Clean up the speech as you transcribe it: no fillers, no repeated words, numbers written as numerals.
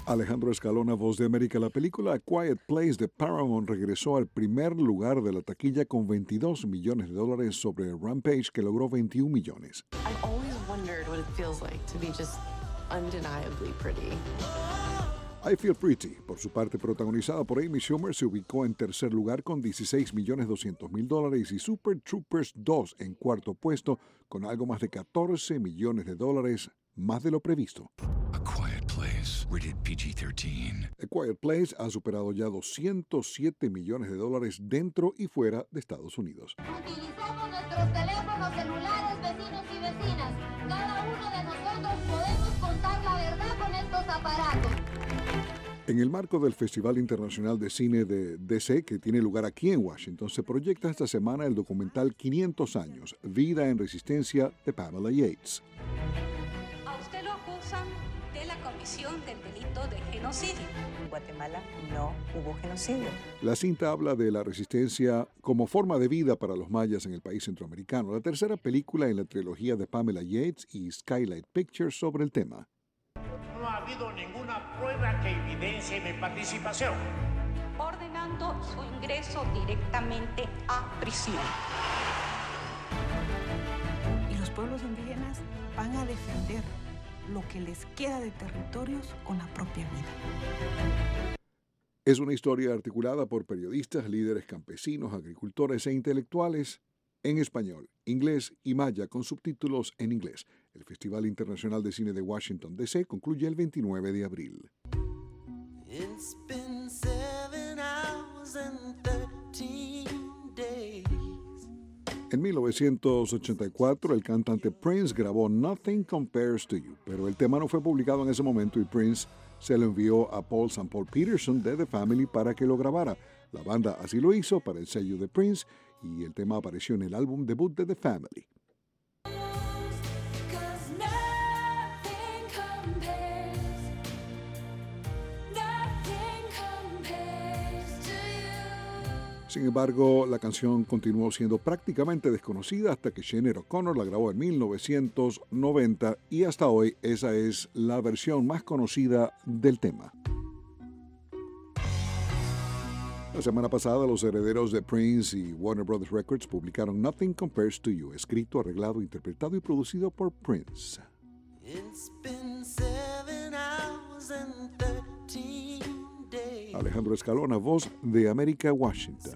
Alejandro Escalona, Voz de América. La película A Quiet Place de Paramount regresó al primer lugar de la taquilla con $22 millones sobre Rampage, que logró 21 millones. I've always wondered what it feels like to be just undeniably pretty. I Feel Pretty, por su parte protagonizada por Amy Schumer, se ubicó en tercer lugar con $16.200.000 y Super Troopers 2 en cuarto puesto con algo más de $14 millones, más de lo previsto. A Quiet Place, rated PG-13. A Quiet Place ha superado ya $207 millones dentro y fuera de Estados Unidos. Utilizamos nuestros teléfonos celulares, vecinos y vecinas. Cada uno de nosotros podemos contar la verdad con estos aparatos. En el marco del Festival Internacional de Cine de DC, que tiene lugar aquí en Washington, se proyecta esta semana el documental 500 años, Vida en Resistencia, de Pamela Yates. A usted lo acusan de la comisión del delito de genocidio. En Guatemala no hubo genocidio. La cinta habla de la resistencia como forma de vida para los mayas en el país centroamericano, la tercera película en la trilogía de Pamela Yates y Skylight Pictures sobre el tema. No ha habido ninguna prueba que evidencie mi participación. Ordenando su ingreso directamente a prisión. Y los pueblos indígenas van a defender lo que les queda de territorios con la propia vida. Es una historia articulada por periodistas, líderes campesinos, agricultores e intelectuales en español, inglés y maya, con subtítulos en inglés. El Festival Internacional de Cine de Washington, D.C. concluye el 29 de abril. It's been 7 hours and 13 days. En 1984, el cantante Prince grabó Nothing Compares to You, pero el tema no fue publicado en ese momento y Prince se lo envió a Paul St. Paul Peterson de The Family para que lo grabara. La banda así lo hizo para el sello de Prince y el tema apareció en el álbum debut de The Family. Sin embargo, la canción continuó siendo prácticamente desconocida hasta que Sinéad O'Connor la grabó en 1990 y hasta hoy esa es la versión más conocida del tema. La semana pasada, los herederos de Prince y Warner Brothers Records publicaron Nothing Compares to You, escrito, arreglado, interpretado y producido por Prince. It's been 7 hours and 13 days. Alejandro Escalona, Voz de América, Washington.